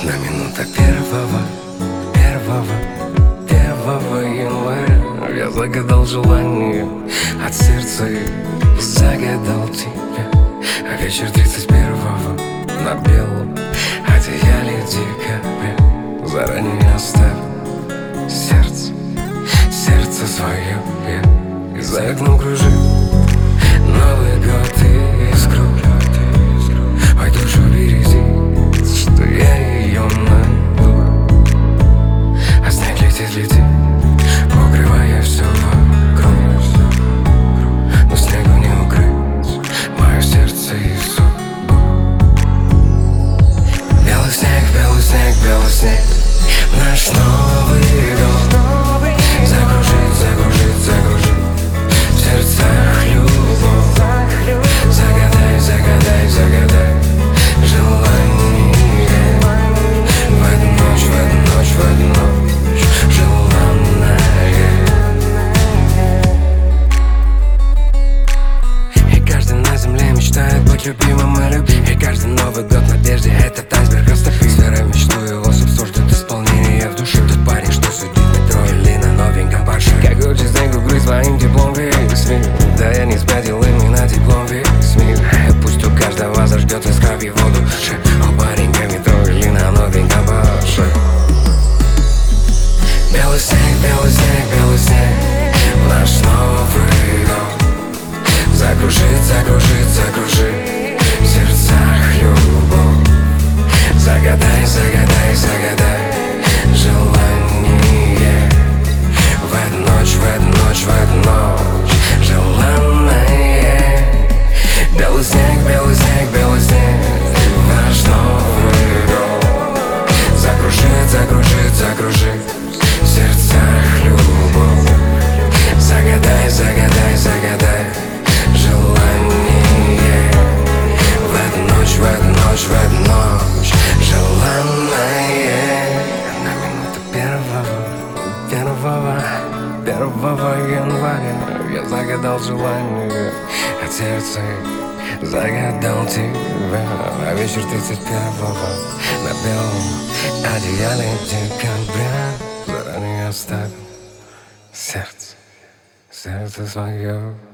Одна минута первого января я загадал желание от сердца и загадал тебя. А вечер 31-го на белом одеяле декабря заранее оставил сердце свое я. И за окном кружит Новый год и искру. Ой, душу берези, что я ее найду. А снег летит, укрывая все вокруг. Но снегу не укрыть мое сердце и судьбу. Белый снег, наш Новый год. Закружить в сердцах любовь. Загадай желание в эту ночь желанное. И каждый на земле мечтает быть любимым и любим. И каждый Новый год в надежде этот айсберг растопить. С верой мечту его собству ждет исполнение в душе. Тот парень, что сидит в метро или на новеньком Порше. Как хочет снег укрыть своим теплом весь мир. Да я не спятил, и мне на теплом весь мир. Пусть у каждого зажгет искра в его душе. О, парень, как метро или на новеньком Порше. Белый снег, наш Новый год. Закружи в сердцах любовь. Загадай желание в эту ночь желанное. Белый снег, наш Новый год. Закружи в сердцах любовь. Загадай желание в эту ночь желанное. На минуту первого января я загадал желание от сердца, загадал тебя. А вечер 31-го на белом одеяле декабря заранее оставил сердце свое.